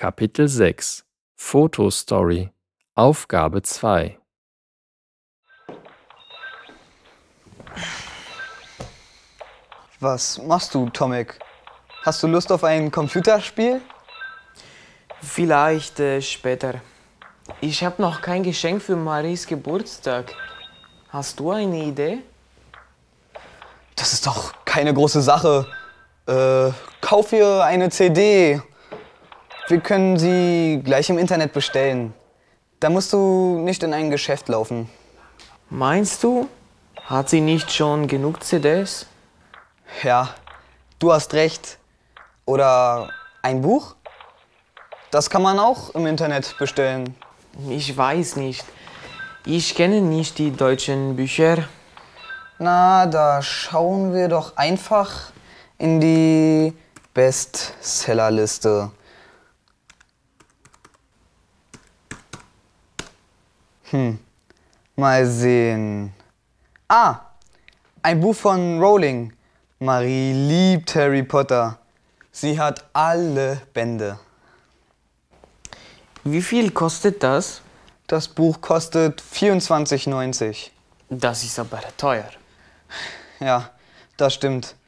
Kapitel 6 Fotostory Aufgabe 2 Was machst du, Tomek? Hast du Lust auf ein Computerspiel? Vielleicht später. Ich habe noch kein Geschenk für Maries Geburtstag. Hast du eine Idee? Das ist doch keine große Sache. Kauf ihr eine CD. Wir können sie gleich im Internet bestellen. Da musst du nicht in ein Geschäft laufen. Meinst du? Hat sie nicht schon genug CDs? Ja, du hast recht. Oder ein Buch? Das kann man auch im Internet bestellen. Ich weiß nicht. Ich kenne nicht die deutschen Bücher. Na, da schauen wir doch einfach in die Bestsellerliste. Mal sehen. Ah, ein Buch von Rowling. Marie liebt Harry Potter. Sie hat alle Bände. Wie viel kostet das? Das Buch kostet 24,90. Das ist aber teuer. Ja, das stimmt.